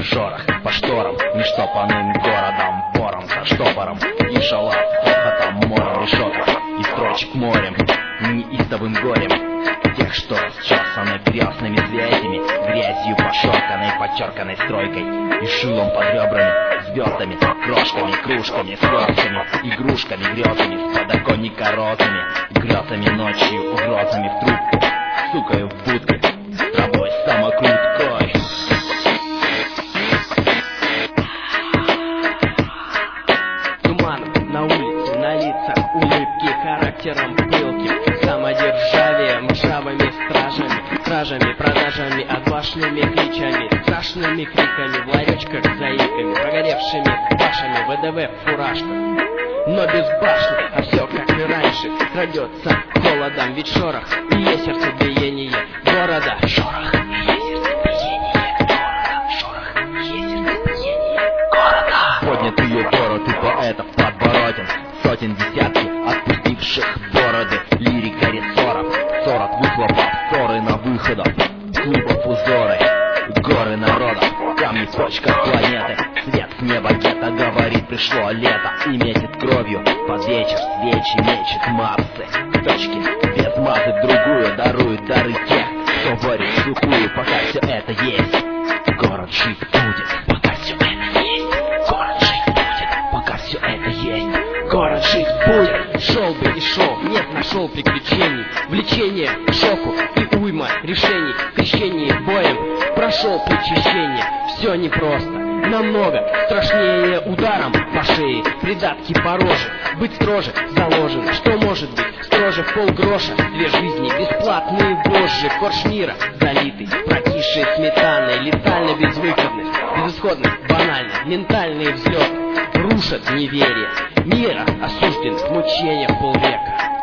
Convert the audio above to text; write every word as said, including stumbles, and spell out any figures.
шорох по шторам, нештопанным городом, вором со штопором, и шалав хохотом, мором решеток, и строчек морем, неистовым горем тех, что расчесаны крестными связями, грязью пошорканной, подчерканной стройкой, и шилом под ребрами, звездами, крошками, кружками, слезками, игрушками, грезами, с подоконника розами, грозами ночью, угрозами в трубку, сукою в будке, с травой самокруткой. Туман на улице, на лицах улыбки, характером пылким, самодержавием, ржавыми стражами, стражами, продажами, отбашенными кличами, страшными криками, в ларечках заиками, прогоревшими башами, ВДВ в фуражках. Но без башни, а все как и раньше, крадется холодом, ведь шорох и есть сердцебиение города. Шорох и есть сердцебиение города. Шорох и есть сердцебиение города. Поднятые бороды поэтов подбороден, сотен десятки отпустивших бороды, лирика рессоров, ссор от выхлопов, ссоры на выходах, клубов узоры, горы народов, камни в точках планеты, свет с неба где-то говорит, пришло лето, и метит кровью под вечер, свечи мечет массы, точки без мазы в другую даруют дары тех, кто борет сухую, пока все это есть, город жить будет, пока все это есть, город жить будет, пока все это есть, город жить будет. Шел бы и шел, нет, нашел приключений, влечение к шоку и уйма решений, крещение боем, прошел причащение, все непросто, намного страшнее ударом по шее, придатки по роже, быть строже заложено, что может быть строже в полгроша, две жизни, бесплатные вожжи, корж мира залитый, прокисшей сметаной, летально безвыходность, безысходность, банально, ментальные взлеты, рушат неверие, мира осужден к мучениям полвека.